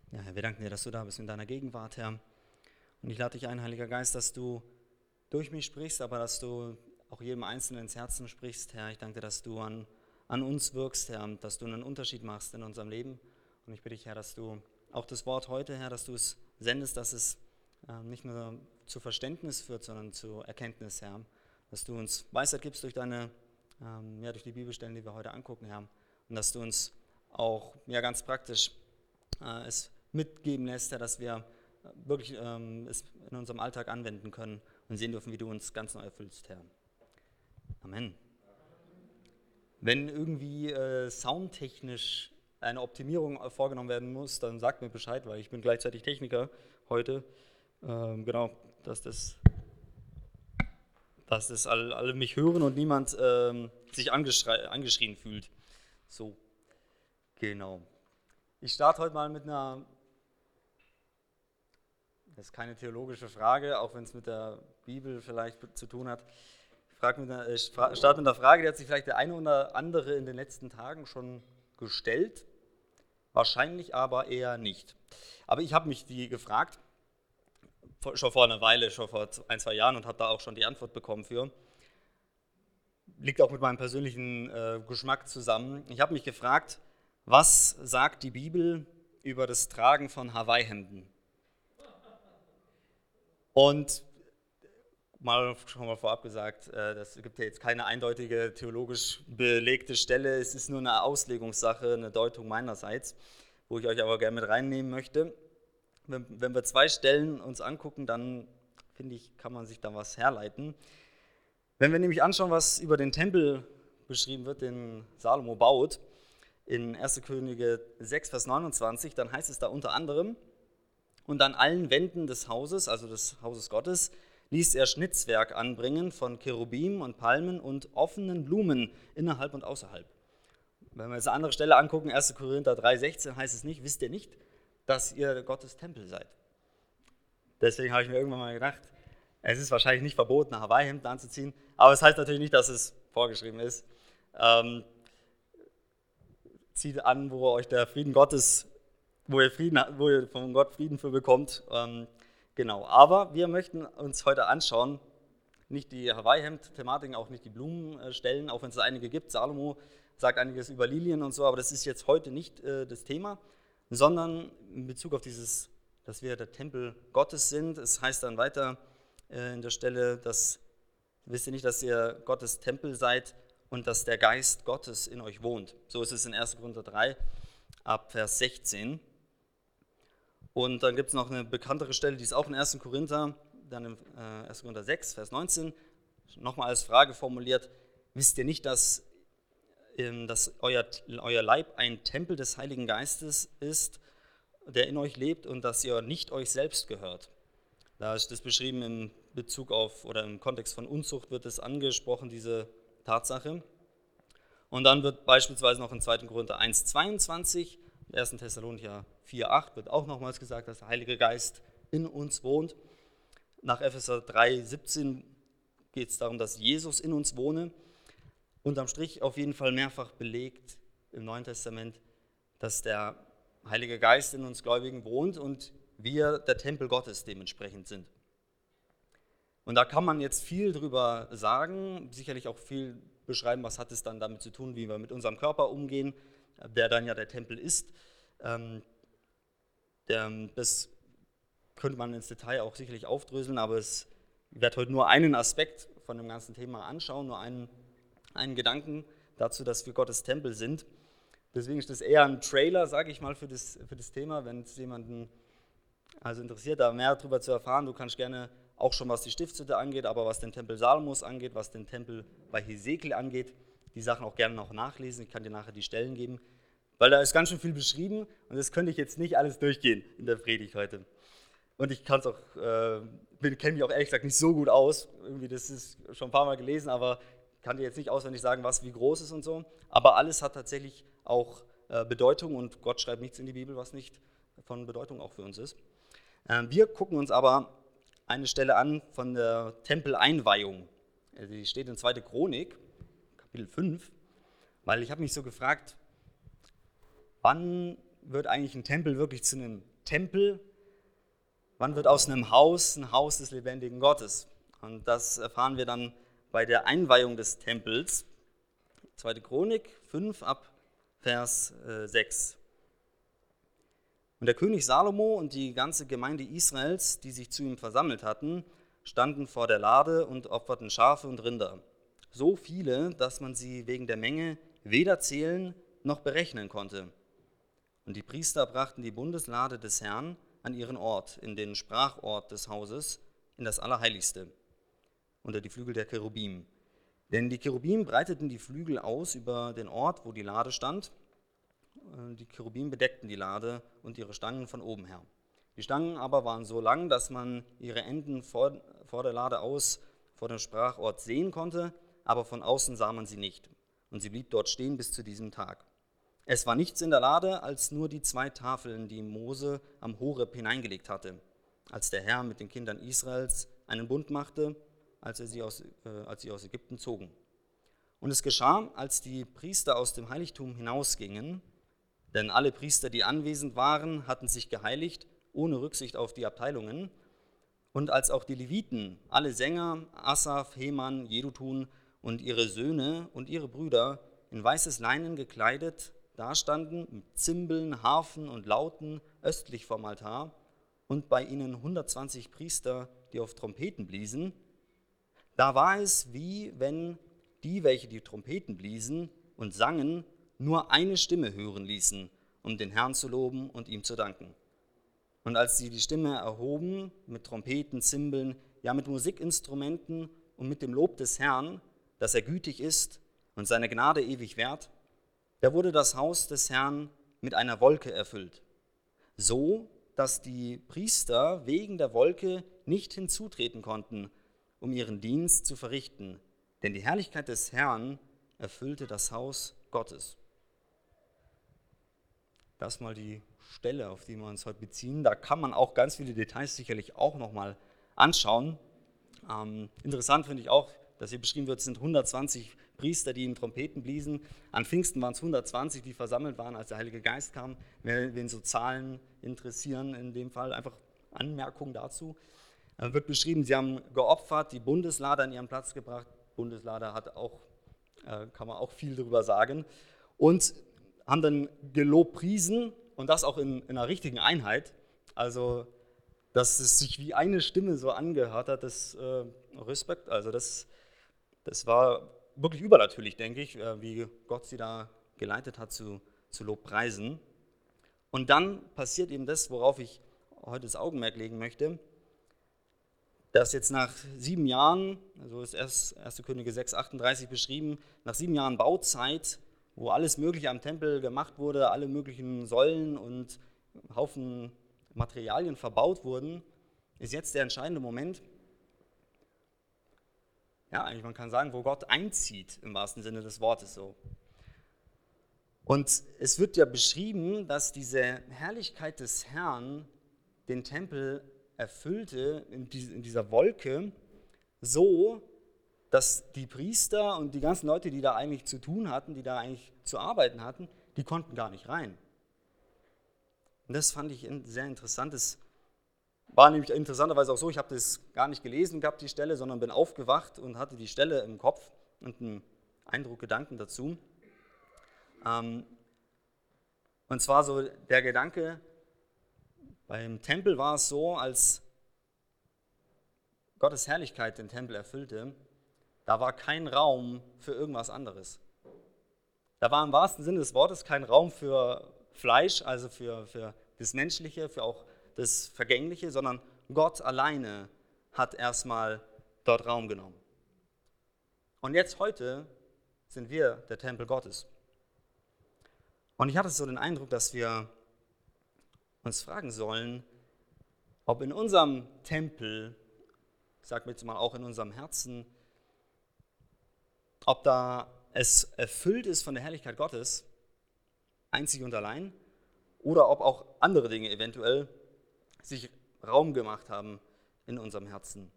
Ja, Herr, wir danken dir, dass du da bist in deiner Gegenwart, Herr. Und ich lade dich ein, Heiliger Geist, dass du durch mich sprichst, aber dass du auch jedem Einzelnen ins Herzen sprichst, Herr. Ich danke dir, dass du an uns wirkst, Herr, dass du einen Unterschied machst in unserem Leben. Und ich bitte dich, Herr, dass du auch das Wort heute, Herr, dass du es sendest, dass es nicht nur zu Verständnis führt, sondern zu Erkenntnis, Herr. Dass du uns Weisheit gibst durch durch die Bibelstellen, die wir heute angucken, Herr. Und dass du uns auch ganz praktisch es mitgeben lässt, Herr, dass wir wirklich es in unserem Alltag anwenden können und sehen dürfen, wie du uns ganz neu erfüllst, Herr. Amen. Wenn irgendwie soundtechnisch eine Optimierung vorgenommen werden muss, dann sagt mir Bescheid, weil ich bin gleichzeitig Techniker heute. Genau, dass alle mich hören und niemand sich angeschrien fühlt. So, genau. Ich starte heute mal mit das ist keine theologische Frage, auch wenn es mit der Bibel vielleicht zu tun hat. Ich starte mit einer Frage, die hat sich vielleicht der eine oder andere in den letzten Tagen schon gestellt, wahrscheinlich aber eher nicht. Aber ich habe mich die gefragt, schon vor einer Weile, schon vor 1-2 Jahren und habe da auch schon die Antwort bekommen für. Liegt auch mit meinem persönlichen Geschmack zusammen. Ich habe mich gefragt, was sagt die Bibel über das Tragen von Hawaii-Hemden? Und schon mal vorab gesagt, das gibt ja jetzt keine eindeutige theologisch belegte Stelle, es ist nur eine Auslegungssache, eine Deutung meinerseits, wo ich euch aber gerne mit reinnehmen möchte. Wenn wir 2 Stellen uns angucken, dann finde ich, kann man sich da was herleiten. Wenn wir nämlich anschauen, was über den Tempel beschrieben wird, den Salomo baut, in 1. Könige 6, Vers 29, dann heißt es da unter anderem: Und an allen Wänden des Hauses, also des Hauses Gottes, ließ er Schnitzwerk anbringen von Cherubim und Palmen und offenen Blumen innerhalb und außerhalb. Wenn wir jetzt eine andere Stelle angucken, 1. Korinther 3,16, heißt es nicht: Wisst ihr nicht, dass ihr Gottes Tempel seid? Deswegen habe ich mir irgendwann mal gedacht, es ist wahrscheinlich nicht verboten, Hawaii-Hemden anzuziehen, aber es heißt natürlich nicht, dass es vorgeschrieben ist. Zieht an, wo euch der Frieden Gottes, wo ihr von Gott Frieden für bekommt. Genau, aber wir möchten uns heute anschauen, nicht die Hawaii-Hemd-Thematiken, auch nicht die Blumenstellen, auch wenn es einige gibt. Salomo sagt einiges über Lilien und so, aber das ist jetzt heute nicht das Thema, sondern in Bezug auf dass wir der Tempel Gottes sind. Es heißt dann weiter in der Stelle, wisst ihr nicht, dass ihr Gottes Tempel seid und dass der Geist Gottes in euch wohnt. So ist es in 1. Korinther 3 ab Vers 16. Und dann gibt es noch eine bekanntere Stelle, die ist auch in 1. Korinther, dann in 1. Korinther 6, Vers 19, nochmal als Frage formuliert: Wisst ihr nicht, dass euer Leib ein Tempel des Heiligen Geistes ist, der in euch lebt, und dass ihr nicht euch selbst gehört? Da ist das beschrieben im Bezug auf, oder im Kontext von Unzucht wird es angesprochen, diese Tatsache. Und dann wird beispielsweise noch in 2. Korinther 1, 22, 1. Thessalonicher 4,8 wird auch nochmals gesagt, dass der Heilige Geist in uns wohnt. Nach Epheser 3,17 geht es darum, dass Jesus in uns wohne. Unterm Strich auf jeden Fall mehrfach belegt im Neuen Testament, dass der Heilige Geist in uns Gläubigen wohnt und wir der Tempel Gottes dementsprechend sind. Und da kann man jetzt viel drüber sagen, sicherlich auch viel beschreiben, was hat es dann damit zu tun, wie wir mit unserem Körper umgehen, der dann ja der Tempel ist. Das könnte man ins Detail auch sicherlich aufdröseln, aber ich werde heute nur einen Aspekt von dem ganzen Thema anschauen, nur einen Gedanken dazu, dass wir Gottes Tempel sind. Deswegen ist das eher ein Trailer, sage ich mal, für das Thema, wenn es jemanden interessiert, da mehr darüber zu erfahren. Du kannst gerne auch schon, was die Stiftshütte angeht, aber was den Tempel Salomos angeht, was den Tempel bei Hesekiel angeht, die Sachen auch gerne noch nachlesen. Ich kann dir nachher die Stellen geben, weil da ist ganz schön viel beschrieben und das könnte ich jetzt nicht alles durchgehen in der Predigt heute. Und ich kann es auch, kenne mich auch ehrlich gesagt nicht so gut aus. Irgendwie, das ist schon ein paar Mal gelesen, aber kann dir jetzt nicht auswendig sagen, was wie groß ist und so. Aber alles hat tatsächlich auch Bedeutung und Gott schreibt nichts in die Bibel, was nicht von Bedeutung auch für uns ist. Wir gucken uns aber eine Stelle an von der Tempeleinweihung. Die steht in 2. Chronik, Kapitel 5, weil ich habe mich so gefragt, wann wird eigentlich ein Tempel wirklich zu einem Tempel? Wann wird aus einem Haus ein Haus des lebendigen Gottes? Und das erfahren wir dann bei der Einweihung des Tempels. 2. Chronik 5 ab Vers 6. Und der König Salomo und die ganze Gemeinde Israels, die sich zu ihm versammelt hatten, standen vor der Lade und opferten Schafe und Rinder. So viele, dass man sie wegen der Menge weder zählen noch berechnen konnte. Und die Priester brachten die Bundeslade des Herrn an ihren Ort, in den Sprachort des Hauses, in das Allerheiligste, unter die Flügel der Cherubim. Denn die Cherubim breiteten die Flügel aus über den Ort, wo die Lade stand. Die Cherubim bedeckten die Lade und ihre Stangen von oben her. Die Stangen aber waren so lang, dass man ihre Enden vor der Lade aus vor dem Sprachort sehen konnte, aber von außen sah man sie nicht. Und sie blieb dort stehen bis zu diesem Tag. Es war nichts in der Lade, als nur die 2 Tafeln, die Mose am Horeb hineingelegt hatte, als der Herr mit den Kindern Israels einen Bund machte, als sie aus Ägypten zogen. Und es geschah, als die Priester aus dem Heiligtum hinausgingen, denn alle Priester, die anwesend waren, hatten sich geheiligt, ohne Rücksicht auf die Abteilungen. Und als auch die Leviten, alle Sänger, Asaf, Heman, Jedutun und ihre Söhne und ihre Brüder, in weißes Leinen gekleidet, dastanden, mit Zimbeln, Harfen und Lauten, östlich vom Altar, und bei ihnen 120 Priester, die auf Trompeten bliesen, da war es, wie wenn die, welche die Trompeten bliesen und sangen, nur eine Stimme hören ließen, um den Herrn zu loben und ihm zu danken. Und als sie die Stimme erhoben, mit Trompeten, Zimbeln, ja mit Musikinstrumenten und mit dem Lob des Herrn, dass er gütig ist und seine Gnade ewig währt, da wurde das Haus des Herrn mit einer Wolke erfüllt, so, dass die Priester wegen der Wolke nicht hinzutreten konnten, um ihren Dienst zu verrichten, denn die Herrlichkeit des Herrn erfüllte das Haus Gottes. Das ist mal die Stelle, auf die wir uns heute beziehen. Da kann man auch ganz viele Details sicherlich auch nochmal anschauen. Interessant finde ich auch, dass hier beschrieben wird, es sind 120 Priester, die in Trompeten bliesen. An Pfingsten waren es 120, die versammelt waren, als der Heilige Geist kam. Wen so Zahlen interessieren, in dem Fall einfach Anmerkungen dazu. Wird beschrieben, sie haben geopfert, die Bundeslade an ihren Platz gebracht. Bundeslade hat auch, kann man auch viel darüber sagen. Und haben dann gelobpriesen und das auch in einer richtigen Einheit. Also, dass es sich wie eine Stimme so angehört hat, das Respekt, also das war wirklich übernatürlich, denke ich, wie Gott sie da geleitet hat zu Lobpreisen. Und dann passiert eben das, worauf ich heute das Augenmerk legen möchte, dass jetzt nach 7 Jahren, also ist 1. Könige 6,38 beschrieben, nach 7 Jahren Bauzeit, wo alles Mögliche am Tempel gemacht wurde, alle möglichen Säulen und Haufen Materialien verbaut wurden, ist jetzt der entscheidende Moment, ja, eigentlich man kann sagen, wo Gott einzieht, im wahrsten Sinne des Wortes so. Und es wird ja beschrieben, dass diese Herrlichkeit des Herrn den Tempel erfüllte in dieser Wolke so, dass die Priester und die ganzen Leute, die da eigentlich zu tun hatten, die da eigentlich zu arbeiten hatten, die konnten gar nicht rein. Und das fand ich sehr interessant. Das war nämlich interessanterweise auch so, ich habe das gar nicht gelesen gehabt, die Stelle, sondern bin aufgewacht und hatte die Stelle im Kopf und einen Eindruck, Gedanken dazu. Und zwar so der Gedanke, beim Tempel war es so, als Gottes Herrlichkeit den Tempel erfüllte, da war kein Raum für irgendwas anderes. Da war im wahrsten Sinne des Wortes kein Raum für Fleisch, also für das Menschliche, für auch das Vergängliche, sondern Gott alleine hat erstmal dort Raum genommen. Und jetzt heute sind wir der Tempel Gottes. Und ich hatte so den Eindruck, dass wir uns fragen sollen, ob in unserem Tempel, ich sage jetzt mal auch in unserem Herzen, ob da es erfüllt ist von der Herrlichkeit Gottes, einzig und allein, oder ob auch andere Dinge eventuell sich Raum gemacht haben in unserem Herzen.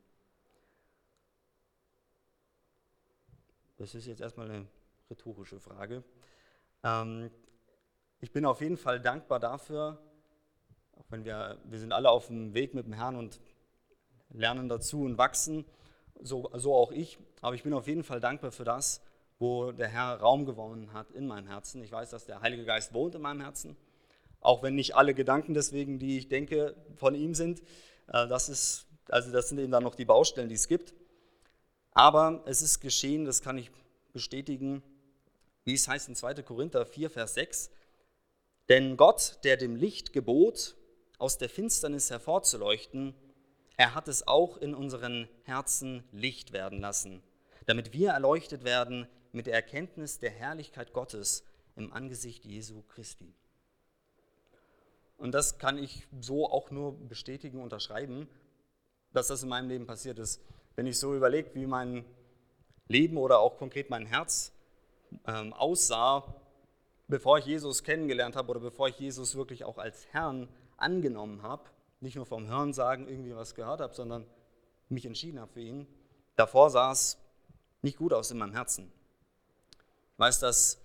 Das ist jetzt erstmal eine rhetorische Frage. ich bin auf jeden Fall dankbar dafür, auch wenn wir sind alle auf dem Weg mit dem Herrn und lernen dazu und wachsen, so auch ich, aber ich bin auf jeden Fall dankbar für das, wo der Herr Raum gewonnen hat in meinem Herzen. Ich weiß, dass der Heilige Geist wohnt in meinem Herzen, auch wenn nicht alle Gedanken deswegen, die ich denke, von ihm sind. Das sind eben dann noch die Baustellen, die es gibt. Aber es ist geschehen, das kann ich bestätigen, wie es heißt in 2. Korinther 4, Vers 6. Denn Gott, der dem Licht gebot, aus der Finsternis hervorzuleuchten, er hat es auch in unseren Herzen Licht werden lassen, damit wir erleuchtet werden mit der Erkenntnis der Herrlichkeit Gottes im Angesicht Jesu Christi. Und das kann ich so auch nur bestätigen, unterschreiben, dass das in meinem Leben passiert ist. Wenn ich so überlege, wie mein Leben oder auch konkret mein Herz aussah, bevor ich Jesus kennengelernt habe oder bevor ich Jesus wirklich auch als Herrn angenommen habe, nicht nur vom Hörensagen irgendwie was gehört habe, sondern mich entschieden habe für ihn, davor sah es nicht gut aus in meinem Herzen. Ich weiß, dass,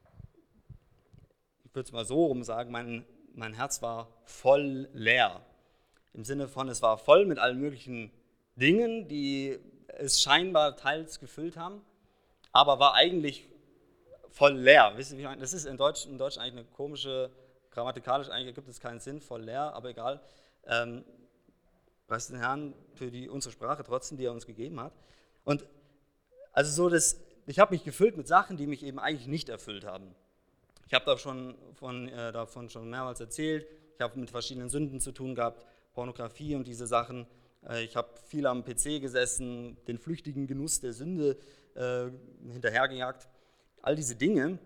ich würde es mal so rum sagen, mein Herz war voll leer. Im Sinne von, es war voll mit allen möglichen Dingen, die es scheinbar teils gefüllt haben, aber war eigentlich voll leer. Wisst ihr, wie ich meine? Das ist in Deutsch eigentlich eine komische, grammatikalisch eigentlich ergibt es keinen Sinn, voll leer, aber egal. Preis den Herrn für unsere Sprache trotzdem, die er uns gegeben hat. Und also so, ich habe mich gefüllt mit Sachen, die mich eben eigentlich nicht erfüllt haben. Ich habe davon schon mehrmals erzählt. Ich habe mit verschiedenen Sünden zu tun gehabt, Pornografie und diese Sachen. Ich habe viel am PC gesessen, den flüchtigen Genuss der Sünde hinterhergejagt. All diese Dinge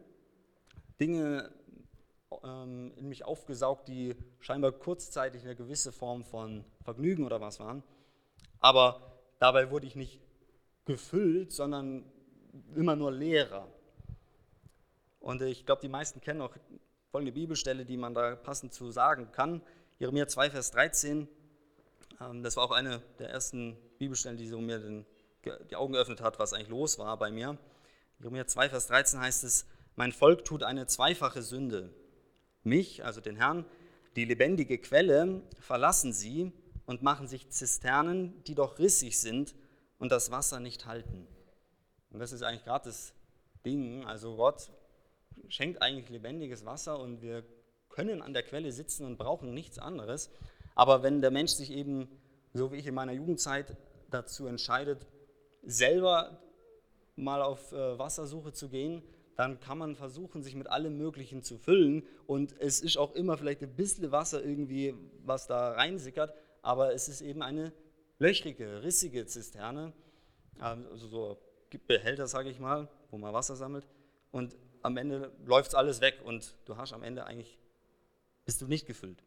in mich aufgesaugt, die scheinbar kurzzeitig eine gewisse Form von Vergnügen oder was waren. Aber dabei wurde ich nicht gefüllt, sondern immer nur leerer. Und ich glaube, die meisten kennen auch folgende Bibelstelle, die man da passend zu sagen kann. Jeremia 2, Vers 13. Das war auch eine der ersten Bibelstellen, die so mir die Augen geöffnet hat, was eigentlich los war bei mir. Jeremia 2, Vers 13 heißt es: Mein Volk tut eine zweifache Sünde. Mich, also den Herrn, die lebendige Quelle, verlassen sie und machen sich Zisternen, die doch rissig sind und das Wasser nicht halten. Und das ist eigentlich gerade das Ding. Also Gott schenkt eigentlich lebendiges Wasser und wir können an der Quelle sitzen und brauchen nichts anderes. Aber wenn der Mensch sich eben, so wie ich in meiner Jugendzeit, dazu entscheidet, selber mal auf Wassersuche zu gehen, dann kann man versuchen, sich mit allem Möglichen zu füllen. Und es ist auch immer vielleicht ein bisschen Wasser irgendwie, was da reinsickert, aber es ist eben eine löchrige, rissige Zisterne, also so Behälter, sage ich mal, wo man Wasser sammelt. Und am Ende läuft alles weg und du hast am Ende eigentlich, bist du nicht gefüllt.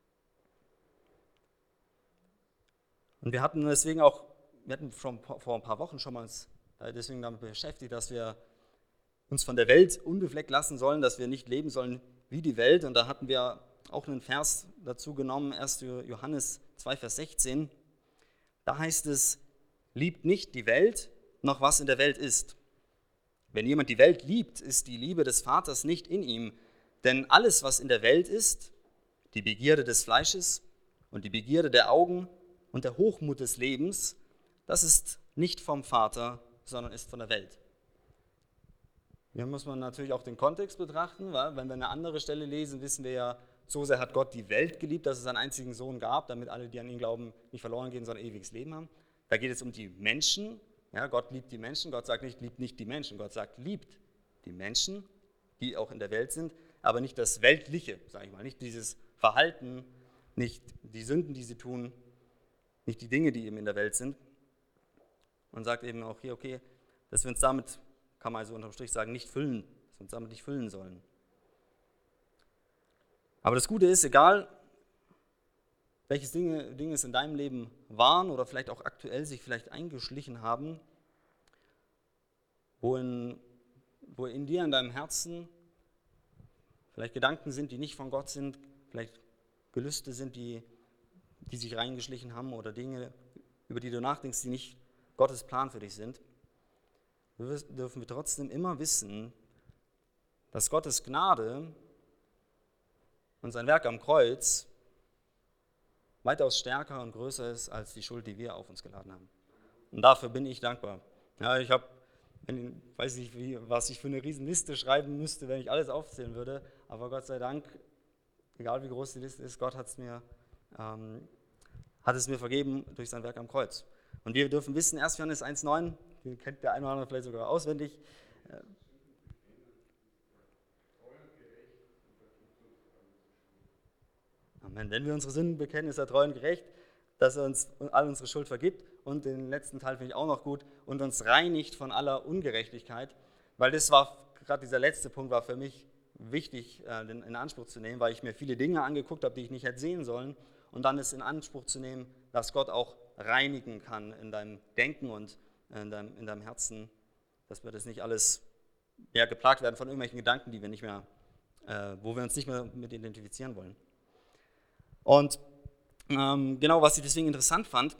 Und wir hatten schon vor ein paar Wochen schon mal uns deswegen damit beschäftigt, dass wir uns von der Welt unbefleckt lassen sollen, dass wir nicht leben sollen wie die Welt. Und da hatten wir auch einen Vers dazu genommen, 1. Johannes 2, Vers 16. Da heißt es: Liebt nicht die Welt, noch was in der Welt ist. Wenn jemand die Welt liebt, ist die Liebe des Vaters nicht in ihm. Denn alles, was in der Welt ist, die Begierde des Fleisches und die Begierde der Augen und der Hochmut des Lebens, das ist nicht vom Vater, sondern ist von der Welt. Hier muss man natürlich auch den Kontext betrachten, weil wenn wir eine andere Stelle lesen, wissen wir ja, so sehr hat Gott die Welt geliebt, dass es einen einzigen Sohn gab, damit alle, die an ihn glauben, nicht verloren gehen, sondern ewiges Leben haben. Da geht es um die Menschen. Ja, Gott liebt die Menschen. Gott sagt nicht, liebt nicht die Menschen. Gott sagt, liebt die Menschen, die auch in der Welt sind, aber nicht das Weltliche, sage ich mal, nicht dieses Verhalten, nicht die Sünden, die sie tun, nicht die Dinge, die eben in der Welt sind. Und sagt eben auch hier, okay, dass wir uns damit, kann man also unterm Strich sagen, nicht füllen, dass wir uns damit nicht füllen sollen. Aber das Gute ist, egal welches Dinge es in deinem Leben waren oder vielleicht auch aktuell sich vielleicht eingeschlichen haben, wo in dir, in deinem Herzen vielleicht Gedanken sind, die nicht von Gott sind, vielleicht Gelüste sind, die sich reingeschlichen haben oder Dinge, über die du nachdenkst, die nicht Gottes Plan für dich sind, dürfen wir trotzdem immer wissen, dass Gottes Gnade und sein Werk am Kreuz weitaus stärker und größer ist als die Schuld, die wir auf uns geladen haben. Und dafür bin ich dankbar. Ja, ich weiß nicht, was ich für eine Riesenliste schreiben müsste, wenn ich alles aufzählen würde, aber Gott sei Dank, egal wie groß die Liste ist, Gott hat es mir vergeben durch sein Werk am Kreuz. Und wir dürfen wissen, 1. Johannes 1,9, den kennt der eine oder andere vielleicht sogar auswendig. Amen. Wenn wir unsere Sünden bekennen, ist er treu und gerecht, dass er uns all unsere Schuld vergibt. Und den letzten Teil finde ich auch noch gut, und uns reinigt von aller Ungerechtigkeit. Weil das war, gerade dieser letzte Punkt war für mich wichtig in Anspruch zu nehmen, weil ich mir viele Dinge angeguckt habe, die ich nicht hätte sehen sollen. Und dann ist in Anspruch zu nehmen, dass Gott auch reinigen kann in deinem Denken und in deinem Herzen, dass wir das nicht alles geplagt werden von irgendwelchen Gedanken, die wir nicht mehr, wo wir uns nicht mehr mit identifizieren wollen. Und genau, was ich deswegen interessant fand,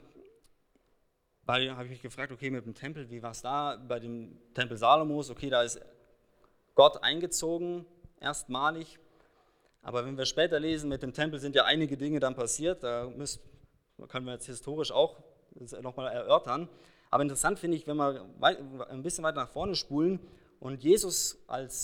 weil habe ich mich gefragt, okay, mit dem Tempel, wie war es da? Bei dem Tempel Salomos, okay, da ist Gott eingezogen, erstmalig. Aber wenn wir später lesen, mit dem Tempel sind ja einige Dinge dann passiert, können wir jetzt historisch auch nochmal erörtern. Aber interessant finde ich, wenn wir ein bisschen weiter nach vorne spulen und Jesus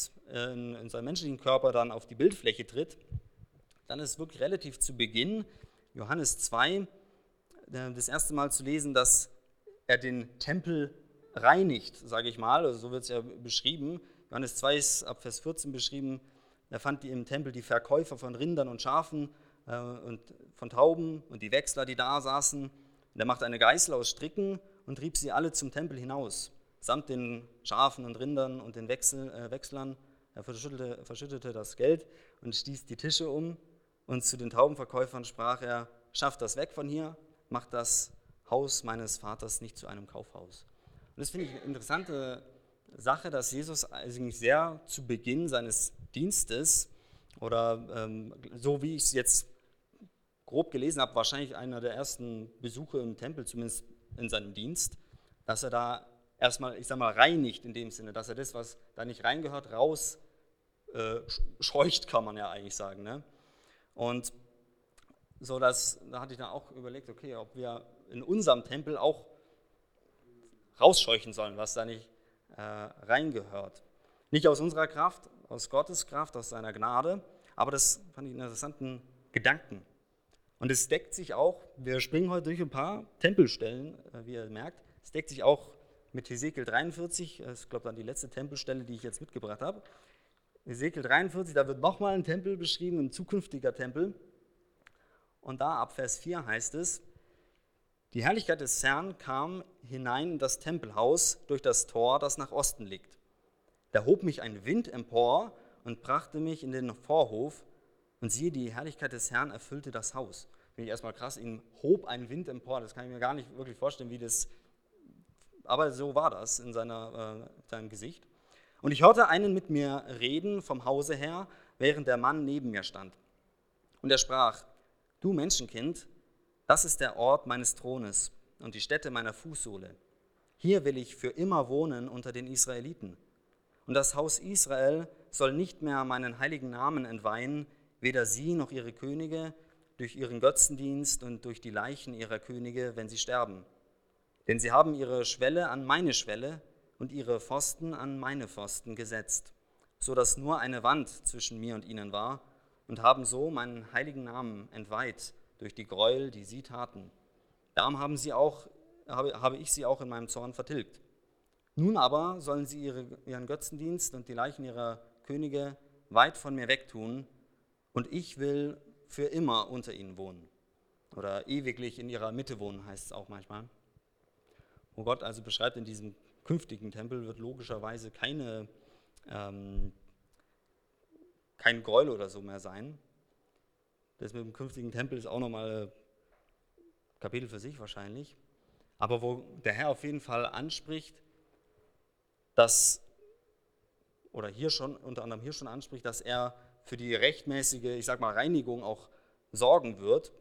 in seinem menschlichen Körper dann auf die Bildfläche tritt, dann ist wirklich relativ zu Beginn, Johannes 2, das erste Mal zu lesen, dass er den Tempel reinigt, sage ich mal, also so wird es ja beschrieben. Johannes 2 ist ab Vers 14 beschrieben, er fand im Tempel die Verkäufer von Rindern und Schafen und von Tauben und die Wechsler, die da saßen. Und er machte eine Geißel aus Stricken und trieb sie alle zum Tempel hinaus, samt den Schafen und Rindern und den Wechslern. Er verschüttete das Geld und stieß die Tische um. Und zu den Taubenverkäufern sprach er, schafft das weg von hier, macht das Haus meines Vaters nicht zu einem Kaufhaus. Und das finde ich eine interessante Sache, dass Jesus eigentlich sehr zu Beginn seines Dienstes oder so wie ich es jetzt grob gelesen habe, wahrscheinlich einer der ersten Besuche im Tempel, zumindest in seinem Dienst, dass er da erstmal, ich sag mal, reinigt in dem Sinne, dass er das, was da nicht reingehört, raus scheucht, kann man ja eigentlich sagen. Ne? Und so, da hatte ich dann auch überlegt, okay, ob wir in unserem Tempel auch rausscheuchen sollen, was da nicht reingehört. Nicht aus unserer Kraft, aus Gottes Kraft, aus seiner Gnade, aber das fand ich einen interessanten Gedanken. Und es deckt sich auch, wir springen heute durch ein paar Tempelstellen, wie ihr merkt, es deckt sich auch mit Hesekiel 43, das ist, glaube ich, dann die letzte Tempelstelle, die ich jetzt mitgebracht habe. Hesekiel 43, da wird nochmal ein Tempel beschrieben, ein zukünftiger Tempel. Und da ab Vers 4 heißt es, die Herrlichkeit des Herrn kam hinein in das Tempelhaus durch das Tor, das nach Osten liegt. Da hob mich ein Wind empor und brachte mich in den Vorhof, und siehe, die Herrlichkeit des Herrn erfüllte das Haus. Finde ich erstmal krass, ihn hob ein Wind empor, das kann ich mir gar nicht wirklich vorstellen, wie das, aber so war das in seinem Gesicht. Und ich hörte einen mit mir reden vom Hause her, während der Mann neben mir stand. Und er sprach, du Menschenkind, das ist der Ort meines Thrones und die Stätte meiner Fußsohle. Hier will ich für immer wohnen unter den Israeliten. Und das Haus Israel soll nicht mehr meinen heiligen Namen entweihen, weder sie noch ihre Könige, durch ihren Götzendienst und durch die Leichen ihrer Könige, wenn sie sterben. Denn sie haben ihre Schwelle an meine Schwelle und ihre Pfosten an meine Pfosten gesetzt, so dass nur eine Wand zwischen mir und ihnen war, und haben so meinen heiligen Namen entweiht durch die Gräuel, die sie taten. Darum habe ich sie auch in meinem Zorn vertilgt. Nun aber sollen sie ihren Götzendienst und die Leichen ihrer Könige weit von mir wegtun, und ich will für immer unter ihnen wohnen. Oder ewiglich in ihrer Mitte wohnen, heißt es auch manchmal. Wo Gott also beschreibt, in diesem künftigen Tempel wird logischerweise kein Gräuel oder so mehr sein. Das mit dem künftigen Tempel ist auch nochmal ein Kapitel für sich wahrscheinlich. Aber wo der Herr auf jeden Fall anspricht, unter anderem hier schon anspricht, dass er für die rechtmäßige, ich sag mal, Reinigung auch sorgen wird.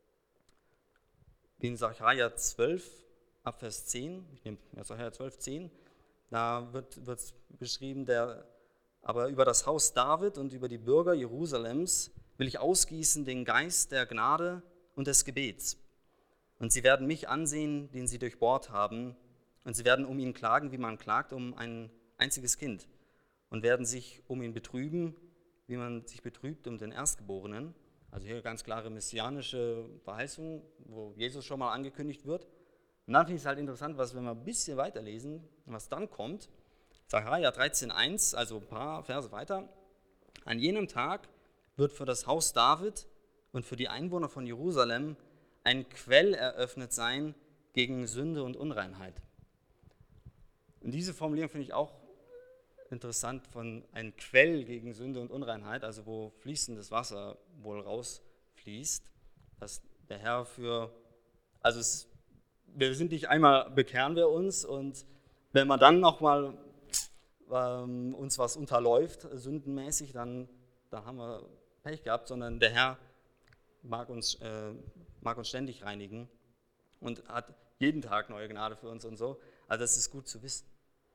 In Sacharja 12, ab Vers 10, ich nehme Sacharja 12, 10, da wird beschrieben, aber über das Haus David und über die Bürger Jerusalems will ich ausgießen den Geist der Gnade und des Gebets. Und sie werden mich ansehen, den sie durchbohrt haben, und sie werden um ihn klagen, wie man klagt um ein einziges Kind, und werden sich um ihn betrüben, wie man sich betrübt um den Erstgeborenen. Also hier ganz klare messianische Verheißung, wo Jesus schon mal angekündigt wird. Und dann finde ich es halt interessant, wenn wir ein bisschen weiterlesen, was dann kommt. Sacharja 13,1, also ein paar Verse weiter. An jenem Tag wird für das Haus David und für die Einwohner von Jerusalem ein Quell eröffnet sein gegen Sünde und Unreinheit. Und diese Formulierung finde ich auch interessant, von ein Quell gegen Sünde und Unreinheit, also wo fließendes Wasser wohl rausfließt, dass der Herr wir sind nicht einmal, bekehren wir uns, und wenn man dann nochmal uns was unterläuft, sündenmäßig, dann haben wir Pech gehabt, sondern der Herr mag uns ständig reinigen und hat jeden Tag neue Gnade für uns und so. Also das ist gut zu wissen.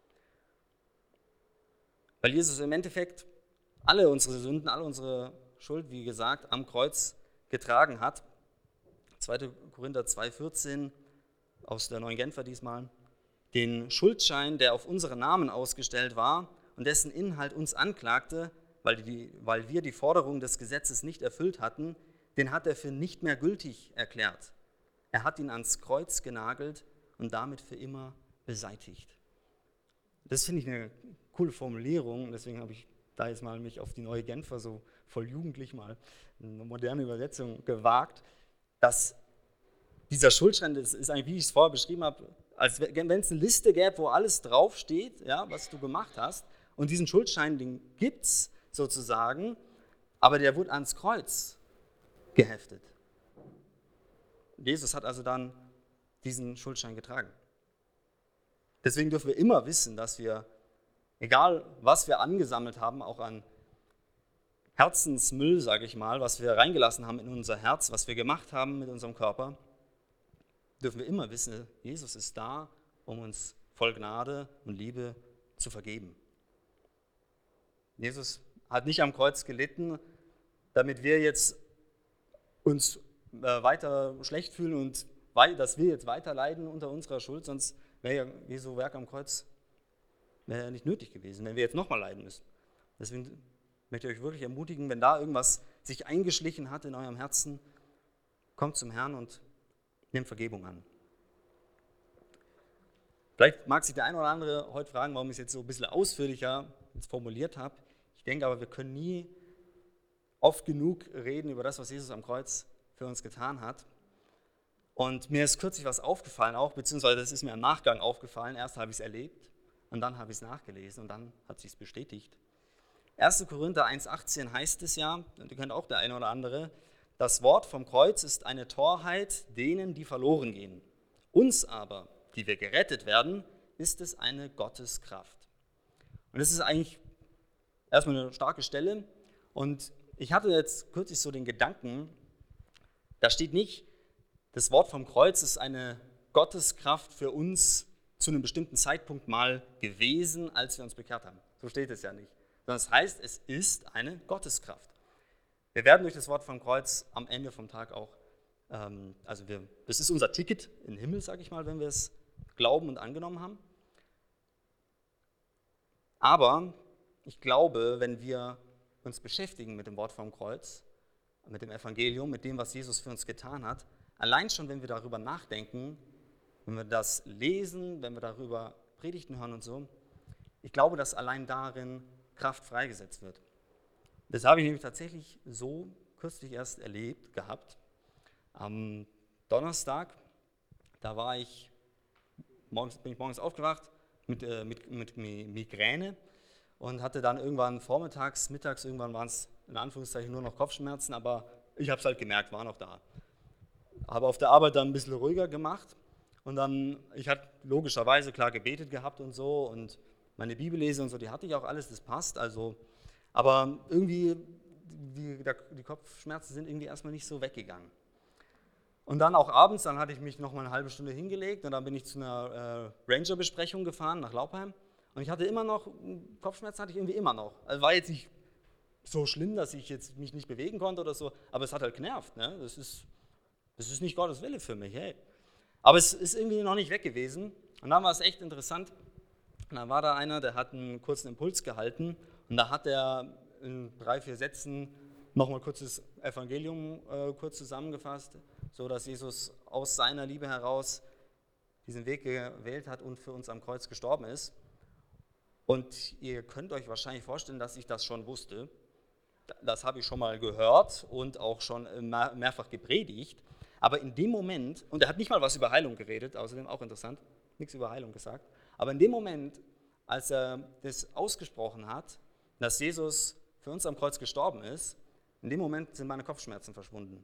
Weil Jesus im Endeffekt alle unsere Sünden, alle unsere Schuld, wie gesagt, am Kreuz getragen hat. 2. Korinther 2,14 aus der Neuen Genfer diesmal. Den Schuldschein, der auf unsere Namen ausgestellt war und dessen Inhalt uns anklagte, weil wir die Forderung des Gesetzes nicht erfüllt hatten, den hat er für nicht mehr gültig erklärt. Er hat ihn ans Kreuz genagelt und damit für immer beseitigt. Das finde ich eine coole Formulierung, deswegen habe ich da jetzt mal mich auf die Neue Genfer so voll jugendlich mal eine moderne Übersetzung gewagt, dass dieser Schuldschein, das ist eigentlich, wie ich es vorher beschrieben habe, als wenn es eine Liste gäbe, wo alles draufsteht, ja, was du gemacht hast, und diesen Schuldschein, den gibt es sozusagen, aber der wurde ans Kreuz geheftet. Jesus hat also dann diesen Schuldschein getragen. Deswegen dürfen wir immer wissen, dass wir, egal was wir angesammelt haben, auch an Herzensmüll, sage ich mal, was wir reingelassen haben in unser Herz, was wir gemacht haben mit unserem Körper, dürfen wir immer wissen, Jesus ist da, um uns voll Gnade und Liebe zu vergeben. Jesus hat nicht am Kreuz gelitten, damit wir jetzt uns weiter schlecht fühlen und dass wir jetzt weiter leiden unter unserer Schuld, sonst wäre ja Jesu Werk am Kreuz ja nicht nötig gewesen, wenn wir jetzt nochmal leiden müssen. Deswegen möchte ich euch wirklich ermutigen, wenn da irgendwas sich eingeschlichen hat in eurem Herzen, kommt zum Herrn und nehmt Vergebung an. Vielleicht mag sich der eine oder andere heute fragen, warum ich es jetzt so ein bisschen ausführlicher formuliert habe. Ich denke aber, wir können nie oft genug reden über das, was Jesus am Kreuz für uns getan hat. Und mir ist kürzlich was aufgefallen auch, beziehungsweise das ist mir im Nachgang aufgefallen. Erst habe ich es erlebt und dann habe ich es nachgelesen und dann hat sich es bestätigt. 1. Korinther 1,18 heißt es ja, und ihr kennt auch der eine oder andere, das Wort vom Kreuz ist eine Torheit denen, die verloren gehen. Uns aber, die wir gerettet werden, ist es eine Gotteskraft. Und das ist eigentlich erstmal eine starke Stelle. Und ich hatte jetzt kürzlich so den Gedanken, da steht nicht, das Wort vom Kreuz ist eine Gotteskraft für uns zu einem bestimmten Zeitpunkt mal gewesen, als wir uns bekehrt haben. So steht es ja nicht. Sondern es heißt, es ist eine Gotteskraft. Wir werden durch das Wort vom Kreuz am Ende vom Tag auch, das ist unser Ticket in den Himmel, sage ich mal, wenn wir es glauben und angenommen haben. Aber ich glaube, wenn wir uns beschäftigen mit dem Wort vom Kreuz, mit dem Evangelium, mit dem, was Jesus für uns getan hat, allein schon, wenn wir darüber nachdenken, wenn wir das lesen, wenn wir darüber Predigten hören und so, ich glaube, dass allein darin Kraft freigesetzt wird. Das habe ich nämlich tatsächlich so kürzlich erst erlebt gehabt. Am Donnerstag, da bin ich morgens aufgewacht mit Migräne und hatte dann irgendwann vormittags, mittags, irgendwann waren es in Anführungszeichen nur noch Kopfschmerzen, aber ich habe es halt gemerkt, war noch da. Habe auf der Arbeit dann ein bisschen ruhiger gemacht und dann, ich hatte logischerweise klar gebetet gehabt und so und meine Bibellese und so, die hatte ich auch alles, das passt, also, aber irgendwie, die Kopfschmerzen sind irgendwie erstmal nicht so weggegangen. Und dann auch abends, dann hatte ich mich noch mal eine halbe Stunde hingelegt und dann bin ich zu einer Ranger-Besprechung gefahren nach Laupheim und ich hatte immer noch, Kopfschmerzen hatte ich irgendwie immer noch. Also war jetzt nicht so schlimm, dass ich jetzt mich nicht bewegen konnte oder so, aber es hat halt genervt. Ne? Das ist nicht Gottes Wille für mich. Hey. Aber es ist irgendwie noch nicht weg gewesen. Und dann war es echt interessant. Und dann war da einer, der hat einen kurzen Impuls gehalten und da hat er in 3, 4 Sätzen nochmal kurz das Evangelium kurz zusammengefasst, so dass Jesus aus seiner Liebe heraus diesen Weg gewählt hat und für uns am Kreuz gestorben ist. Und ihr könnt euch wahrscheinlich vorstellen, dass ich das schon wusste. Das habe ich schon mal gehört und auch schon mehrfach gepredigt. Aber in dem Moment, und er hat nicht mal was über Heilung geredet, außerdem auch interessant, nichts über Heilung gesagt, aber in dem Moment, als er das ausgesprochen hat, dass Jesus für uns am Kreuz gestorben ist, in dem Moment sind meine Kopfschmerzen verschwunden.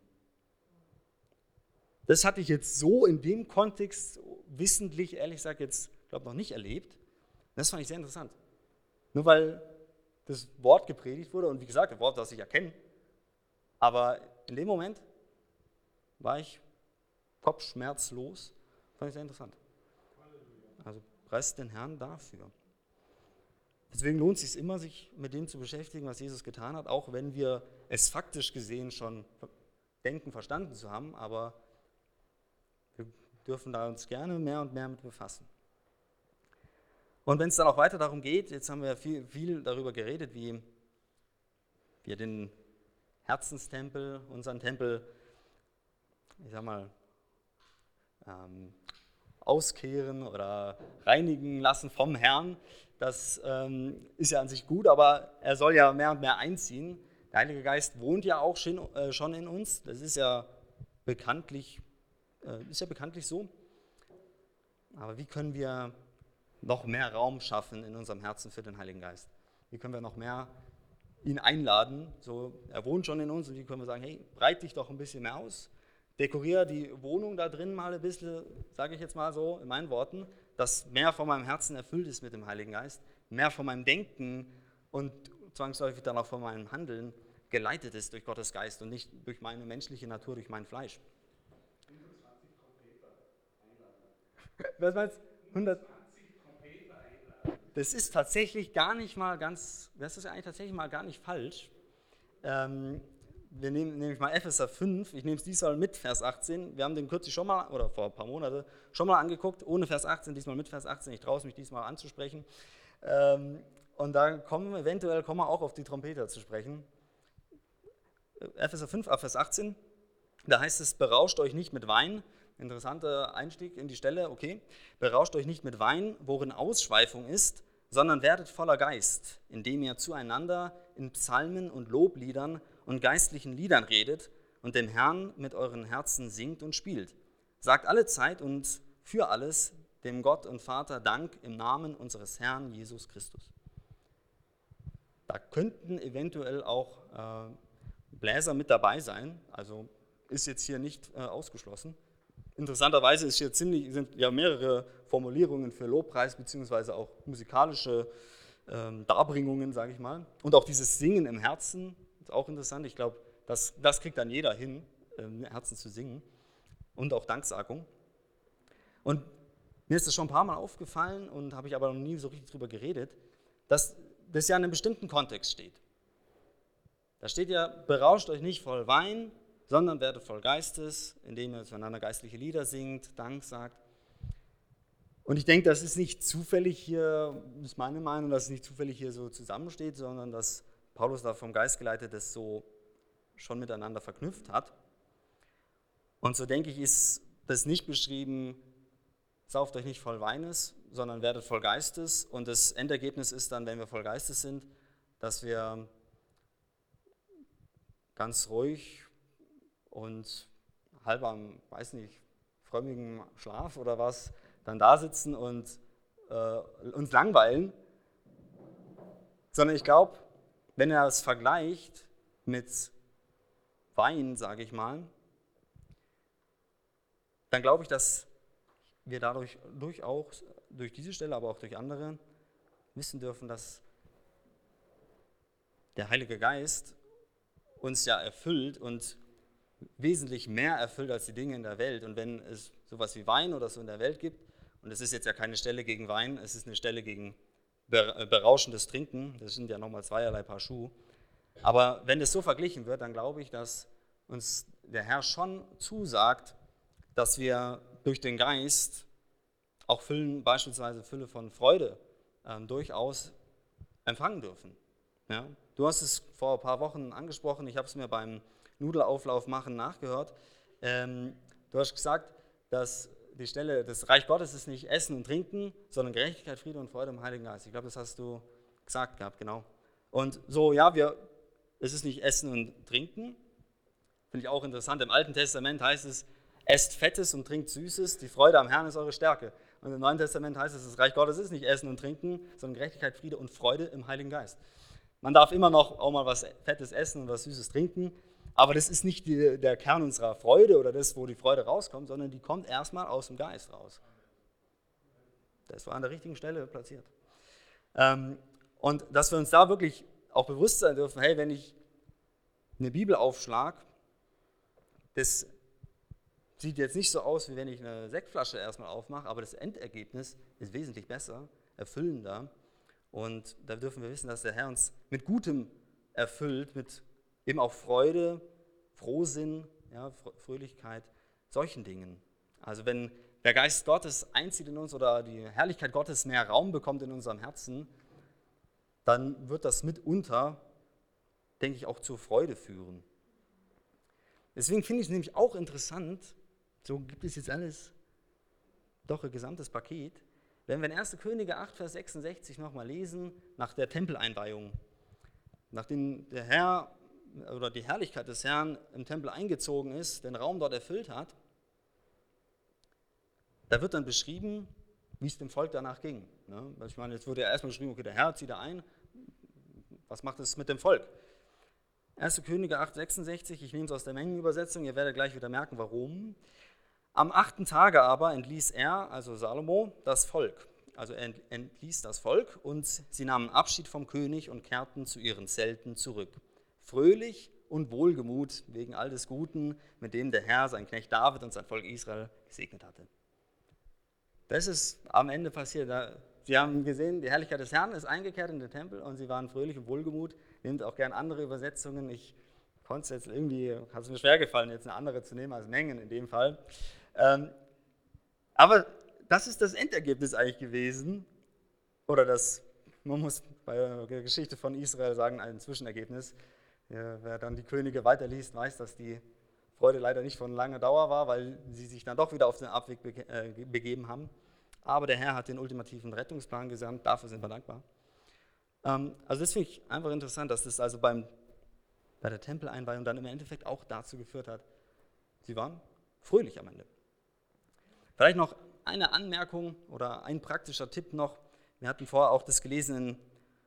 Das hatte ich jetzt so in dem Kontext wissentlich, ehrlich gesagt, jetzt glaube noch nicht erlebt. Das fand ich sehr interessant. Nur weil das Wort gepredigt wurde und wie gesagt, ein Wort, das ich erkenne, aber in dem Moment war ich kopfschmerzlos. Fand ich sehr interessant. Also preist den Herrn dafür. Deswegen lohnt es sich immer, sich mit dem zu beschäftigen, was Jesus getan hat, auch wenn wir es faktisch gesehen schon denken, verstanden zu haben, aber wir dürfen da uns gerne mehr und mehr mit befassen. Und wenn es dann auch weiter darum geht, jetzt haben wir viel darüber geredet, wie wir den Herzenstempel, unseren Tempel, ich sag mal, auskehren oder reinigen lassen vom Herrn. Das ist ja an sich gut, aber er soll ja mehr und mehr einziehen. Der Heilige Geist wohnt ja auch schon in uns. Das ist ja bekanntlich so. Aber wie können wir noch mehr Raum schaffen in unserem Herzen für den Heiligen Geist? Wie können wir noch mehr ihn einladen? So, er wohnt schon in uns und wie können wir sagen, hey, breit dich doch ein bisschen mehr aus. Dekoriere die Wohnung da drin mal ein bisschen, sage ich jetzt mal so in meinen Worten, dass mehr von meinem Herzen erfüllt ist mit dem Heiligen Geist, mehr von meinem Denken und zwangsläufig dann auch von meinem Handeln geleitet ist durch Gottes Geist und nicht durch meine menschliche Natur, durch mein Fleisch. 120 Trompeter einladen. Was meinst du? 100? 120 Trompeter einladen. Das ist tatsächlich gar nicht mal ganz, das ist eigentlich tatsächlich mal gar nicht falsch. Wir nehmen nämlich mal Epheser 5, ich nehme es diesmal mit Vers 18. Wir haben den kürzlich schon mal, oder vor ein paar Monaten, schon mal angeguckt, ohne Vers 18, diesmal mit Vers 18. Ich traue es mich diesmal anzusprechen. Und da kommen wir auch auf die Trompeter zu sprechen. Epheser 5, Vers 18, da heißt es, berauscht euch nicht mit Wein. Interessanter Einstieg in die Stelle, okay. Berauscht euch nicht mit Wein, worin Ausschweifung ist, sondern werdet voller Geist, indem ihr zueinander in Psalmen und Lobliedern und geistlichen Liedern redet und dem Herrn mit euren Herzen singt und spielt. Sagt alle Zeit und für alles dem Gott und Vater Dank im Namen unseres Herrn Jesus Christus. Da könnten eventuell auch Bläser mit dabei sein, also ist jetzt hier nicht ausgeschlossen. Interessanterweise sind ja mehrere Formulierungen für Lobpreis bzw. auch musikalische Darbringungen, sage ich mal. Und auch dieses Singen im Herzen ist auch interessant. Ich glaube, das kriegt dann jeder hin, im Herzen zu singen. Und auch Danksagung. Und mir ist das schon ein paar Mal aufgefallen und habe ich aber noch nie so richtig drüber geredet, dass das ja in einem bestimmten Kontext steht. Da steht ja, berauscht euch nicht voll Wein, sondern werdet voll Geistes, indem ihr zueinander geistliche Lieder singt, Dank sagt. Und ich denke, das ist nicht zufällig hier, das ist meine Meinung, dass es nicht zufällig hier so zusammensteht, sondern dass Paulus da vom Geist geleitet das so schon miteinander verknüpft hat. Und so denke ich, ist das nicht beschrieben, sauft euch nicht voll Weines, sondern werdet voll Geistes. Und das Endergebnis ist dann, wenn wir voll Geistes sind, dass wir ganz ruhig und halb am, weiß nicht, frömmigen Schlaf oder was, dann da sitzen und uns langweilen. Sondern ich glaube, wenn er es vergleicht mit Wein, sage ich mal, dann glaube ich, dass wir dadurch durchaus, durch diese Stelle, aber auch durch andere, wissen dürfen, dass der Heilige Geist uns ja erfüllt und wesentlich mehr erfüllt als die Dinge in der Welt. Und wenn es sowas wie Wein oder so in der Welt gibt, und es ist jetzt ja keine Stelle gegen Wein, es ist eine Stelle gegen berauschendes Trinken, das sind ja nochmal zweierlei Paar Schuhe, Aber wenn das so verglichen wird, dann glaube ich, dass uns der Herr schon zusagt, dass wir durch den Geist auch beispielsweise Fülle von Freude durchaus empfangen dürfen. Ja? Du hast es vor ein paar Wochen angesprochen, ich habe es mir beim Nudelauflauf machen nachgehört. Du hast gesagt, dass die Stelle des Reich Gottes ist nicht Essen und Trinken, sondern Gerechtigkeit, Friede und Freude im Heiligen Geist. Ich glaube, das hast du gesagt gehabt, genau. Und so, ja, es ist nicht Essen und Trinken. Finde ich auch interessant. Im Alten Testament heißt es, esst Fettes und trinkt Süßes, die Freude am Herrn ist eure Stärke. Und im Neuen Testament heißt es, das Reich Gottes ist nicht Essen und Trinken, sondern Gerechtigkeit, Friede und Freude im Heiligen Geist. Man darf immer noch auch mal was Fettes essen und was Süßes trinken, aber das ist nicht der Kern unserer Freude oder das, wo die Freude rauskommt, sondern die kommt erstmal aus dem Geist raus. Das war an der richtigen Stelle platziert. Und dass wir uns da wirklich auch bewusst sein dürfen, hey, wenn ich eine Bibel aufschlage, das sieht jetzt nicht so aus, wie wenn ich eine Sektflasche erstmal aufmache, aber das Endergebnis ist wesentlich besser, erfüllender. Und da dürfen wir wissen, dass der Herr uns mit Gutem erfüllt, mit eben auch Freude, Frohsinn, ja, Fröhlichkeit, solchen Dingen. Also wenn der Geist Gottes einzieht in uns oder die Herrlichkeit Gottes mehr Raum bekommt in unserem Herzen, dann wird das mitunter, denke ich, auch zur Freude führen. Deswegen finde ich es nämlich auch interessant, so gibt es jetzt alles, doch ein gesamtes Paket, wenn wir in 1. Könige 8, Vers 66 nochmal lesen, nach der Tempeleinweihung, nachdem der Herr oder die Herrlichkeit des Herrn im Tempel eingezogen ist, den Raum dort erfüllt hat, da wird dann beschrieben, wie es dem Volk danach ging. Ich meine, jetzt wurde ja erstmal beschrieben, okay, der Herr zieht da ein, was macht es mit dem Volk? 1. Könige 8, 66, ich nehme es aus der Mengenübersetzung, ihr werdet gleich wieder merken, warum. Am 8. Tage aber entließ er, also Salomo, das Volk. Also er entließ das Volk und sie nahmen Abschied vom König und kehrten zu ihren Zelten zurück. Fröhlich und wohlgemut wegen all des Guten, mit dem der Herr sein Knecht David und sein Volk Israel gesegnet hatte. Das ist am Ende passiert. Sie haben gesehen, die Herrlichkeit des Herrn ist eingekehrt in den Tempel und sie waren fröhlich und wohlgemut. Nehmt auch gern andere Übersetzungen. Ich konnte es jetzt irgendwie, hat es mir schwer gefallen, jetzt eine andere zu nehmen als Mengen in dem Fall. Aber das ist das Endergebnis eigentlich gewesen. Oder man muss bei der Geschichte von Israel sagen, ein Zwischenergebnis. Wer dann die Könige weiterliest, weiß, dass die Freude leider nicht von langer Dauer war, weil sie sich dann doch wieder auf den Abweg begeben haben. Aber der Herr hat den ultimativen Rettungsplan gesandt, dafür sind wir dankbar. Also das finde ich einfach interessant, dass das also bei der Tempeleinweihung dann im Endeffekt auch dazu geführt hat, sie waren fröhlich am Ende. Vielleicht noch eine Anmerkung oder ein praktischer Tipp noch. Wir hatten vorher auch das gelesen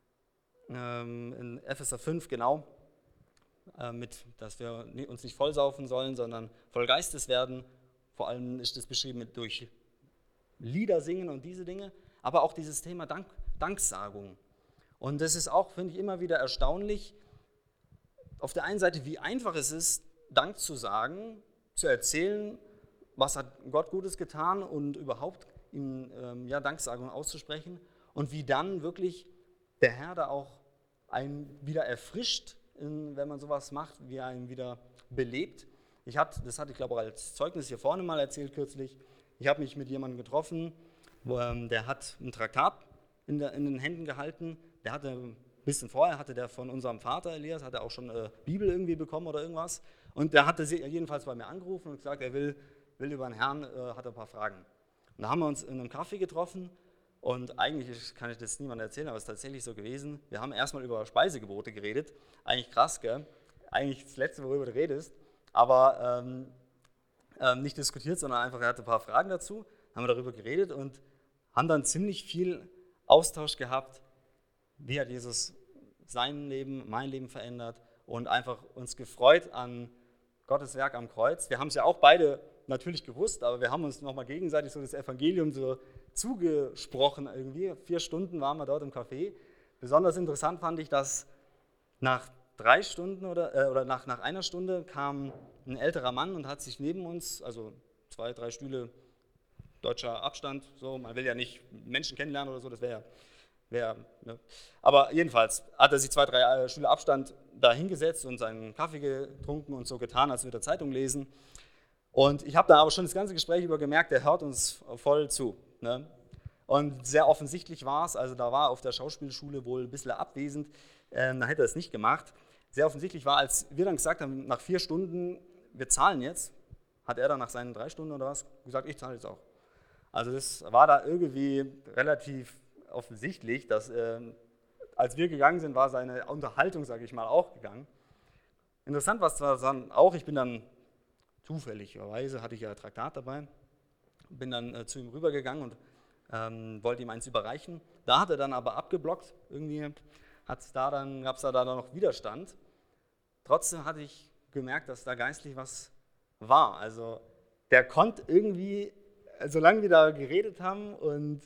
in Epheser 5, genau, dass wir uns nicht vollsaufen sollen, sondern voll Geistes werden. Vor allem ist das beschrieben durch Lieder singen und diese Dinge, aber auch dieses Thema Danksagung. Und das ist auch, finde ich, immer wieder erstaunlich, auf der einen Seite, wie einfach es ist, Dank zu sagen, zu erzählen, was hat Gott Gutes getan und überhaupt ihm Danksagung auszusprechen und wie dann wirklich der Herr da auch einen wieder erfrischt, wenn man sowas macht, wie er einen wieder belebt. Das hatte ich glaube auch als Zeugnis hier vorne mal erzählt kürzlich. Ich habe mich mit jemandem getroffen, der hat ein Traktat in den Händen gehalten. Der hatte ein bisschen vorher, hatte der von unserem Vater Elias, hat er auch schon eine Bibel irgendwie bekommen oder irgendwas. Und der hatte jedenfalls bei mir angerufen und gesagt, er will über den Herrn, hat ein paar Fragen. Und da haben wir uns in einem Café getroffen und eigentlich kann ich das niemandem erzählen, aber es ist tatsächlich so gewesen. Wir haben erstmal über Speisegebote geredet. Eigentlich krass, gell? Eigentlich das Letzte, worüber du redest. Aber nicht diskutiert, sondern einfach, er hatte ein paar Fragen dazu, haben wir darüber geredet und haben dann ziemlich viel Austausch gehabt, wie hat Jesus sein Leben, mein Leben verändert und einfach uns gefreut an Gottes Werk am Kreuz. Wir haben es ja auch beide natürlich gewusst, aber wir haben uns nochmal gegenseitig so das Evangelium so zugesprochen irgendwie. 4 Stunden waren wir dort im Café. Besonders interessant fand ich, dass nach 3 Stunden oder nach einer Stunde kam ein älterer Mann und hat sich neben uns, also 2, 3 Stühle, deutscher Abstand, so, man will ja nicht Menschen kennenlernen oder so, das wäre ja Ne? Aber jedenfalls hat er sich 2, 3 Stühle Abstand da hingesetzt und seinen Kaffee getrunken und so getan, als würde er Zeitung lesen. Und ich habe da aber schon das ganze Gespräch über gemerkt, der hört uns voll zu. Ne? Und sehr offensichtlich war es, also da war er auf der Schauspielschule wohl ein bisschen abwesend, da hätte er es nicht gemacht. Sehr offensichtlich war, als wir dann gesagt haben, nach 4 Stunden, wir zahlen jetzt, hat er dann nach seinen 3 Stunden oder was gesagt, ich zahle jetzt auch. Also das war da irgendwie relativ offensichtlich, dass als wir gegangen sind, war seine Unterhaltung, sage ich mal, auch gegangen. Interessant war es zwar dann auch, ich bin dann zufälligerweise, hatte ich ja ein Traktat dabei, bin dann zu ihm rübergegangen und wollte ihm eins überreichen. Da hat er dann aber abgeblockt, irgendwie gab es da dann noch Widerstand. Trotzdem hatte ich gemerkt, dass da geistlich was war. Also der konnte irgendwie, solange wir da geredet haben und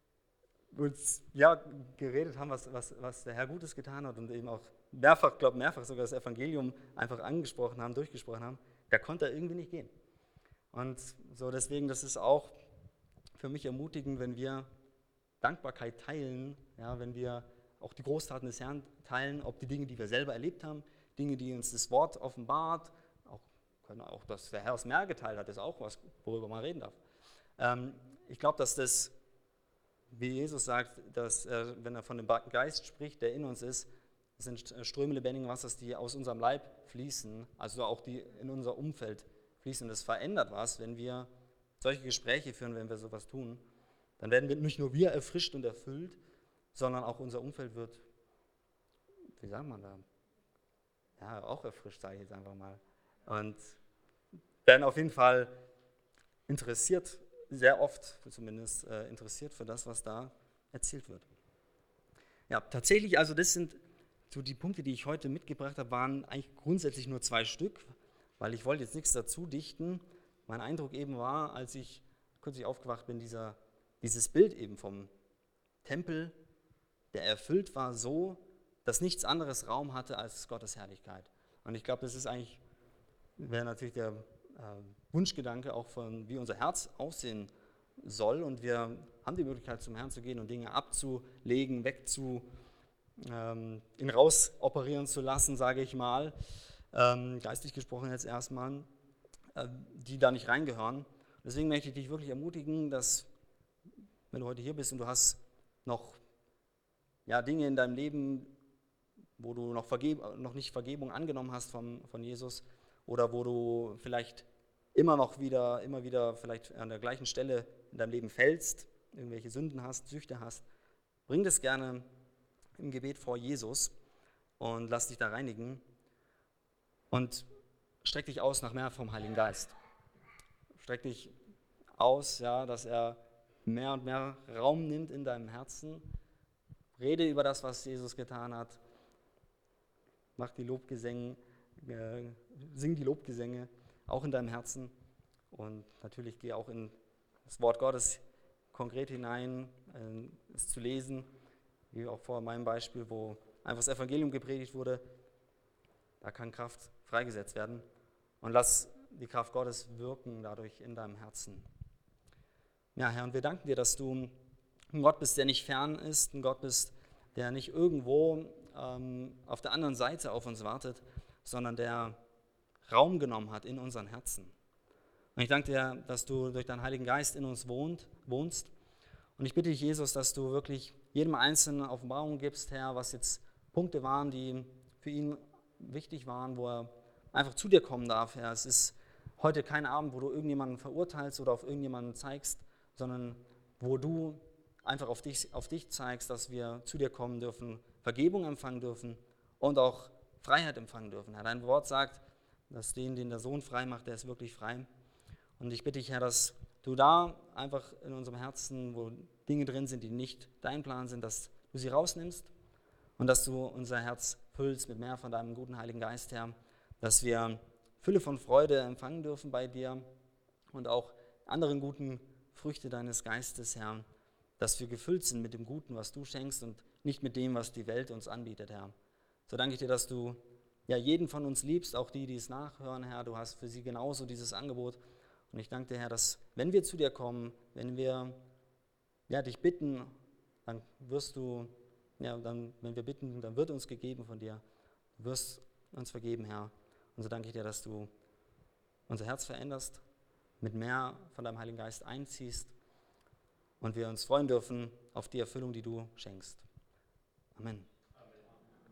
ja, geredet haben, was der Herr Gutes getan hat und eben auch mehrfach sogar das Evangelium einfach angesprochen haben, durchgesprochen haben, der konnte irgendwie nicht gehen. Und so deswegen, das ist auch für mich ermutigend, wenn wir Dankbarkeit teilen, ja, wenn wir auch die Großtaten des Herrn teilen, ob die Dinge, die wir selber erlebt haben, Dinge, die uns das Wort offenbart, auch dass der Herr das Meer geteilt hat, ist auch was, worüber man reden darf. Ich glaube, dass das, wie Jesus sagt, dass wenn er von dem Geist spricht, der in uns ist, es sind Ströme lebendigen Wassers, die aus unserem Leib fließen, also auch die in unser Umfeld fließen. Und das verändert was, wenn wir solche Gespräche führen, wenn wir sowas tun. Dann werden wir nicht nur wir erfrischt und erfüllt, sondern auch unser Umfeld wird, wie sagt man da, ja, auch erfrischt, sage ich jetzt einfach mal. Und werden auf jeden Fall interessiert, sehr oft zumindest interessiert für das, was da erzählt wird. Ja, tatsächlich, also das sind so die Punkte, die ich heute mitgebracht habe, waren eigentlich grundsätzlich nur 2 Stück, weil ich wollte jetzt nichts dazu dichten. Mein Eindruck eben war, als ich kürzlich aufgewacht bin, dieses Bild eben vom Tempel, der erfüllt war so, dass nichts anderes Raum hatte als Gottes Herrlichkeit. Und ich glaube, das ist eigentlich, wäre natürlich der Wunschgedanke auch von, wie unser Herz aussehen soll. Und wir haben die Möglichkeit, zum Herrn zu gehen und Dinge abzulegen, ihn raus operieren zu lassen, sage ich mal, geistlich gesprochen jetzt erstmal, die da nicht reingehören. Deswegen möchte ich dich wirklich ermutigen, dass, wenn du heute hier bist und du hast noch Dinge in deinem Leben, wo du noch nicht Vergebung angenommen hast von Jesus oder wo du vielleicht immer wieder vielleicht an der gleichen Stelle in deinem Leben fällst, irgendwelche Sünden hast, Süchte hast, bring das gerne im Gebet vor Jesus und lass dich da reinigen und streck dich aus nach mehr vom Heiligen Geist. Streck dich aus, ja, dass er mehr und mehr Raum nimmt in deinem Herzen. Rede über das, was Jesus getan hat. Mach die Lobgesänge, sing die Lobgesänge auch in deinem Herzen. Und natürlich geh auch in das Wort Gottes konkret hinein, es zu lesen, wie auch vor meinem Beispiel, wo einfach das Evangelium gepredigt wurde. Da kann Kraft freigesetzt werden. Und lass die Kraft Gottes wirken dadurch in deinem Herzen. Ja, Herr, und wir danken dir, dass du ein Gott bist, der nicht fern ist, ein Gott bist, der nicht irgendwo auf der anderen Seite auf uns wartet, sondern der Raum genommen hat in unseren Herzen. Und ich danke dir, dass du durch deinen Heiligen Geist in uns wohnst. Und ich bitte dich, Jesus, dass du wirklich jedem Einzelnen Offenbarung gibst, Herr, was jetzt Punkte waren, die für ihn wichtig waren, wo er einfach zu dir kommen darf, Herr. Es ist heute kein Abend, wo du irgendjemanden verurteilst oder auf irgendjemanden zeigst, sondern wo du einfach auf dich zeigst, dass wir zu dir kommen dürfen, Vergebung empfangen dürfen und auch Freiheit empfangen dürfen. Herr, dein Wort sagt, dass den der Sohn frei macht, der ist wirklich frei. Und ich bitte dich, Herr, dass du da einfach in unserem Herzen, wo Dinge drin sind, die nicht dein Plan sind, dass du sie rausnimmst und dass du unser Herz füllst mit mehr von deinem guten Heiligen Geist, Herr, dass wir Fülle von Freude empfangen dürfen bei dir und auch anderen guten Früchte deines Geistes, Herr, dass wir gefüllt sind mit dem Guten, was du schenkst und nicht mit dem, was die Welt uns anbietet, Herr. So danke ich dir, dass du jeden von uns liebst, auch die es nachhören, Herr. Du hast für sie genauso dieses Angebot. Und ich danke dir, Herr, dass wenn wir zu dir kommen, wenn wir dich bitten, dann wirst du, ja, dann, wenn wir bitten, dann wird uns gegeben von dir. Du wirst uns vergeben, Herr. Und so danke ich dir, dass du unser Herz veränderst, mit mehr von deinem Heiligen Geist einziehst und wir uns freuen dürfen auf die Erfüllung, die du schenkst. Amen.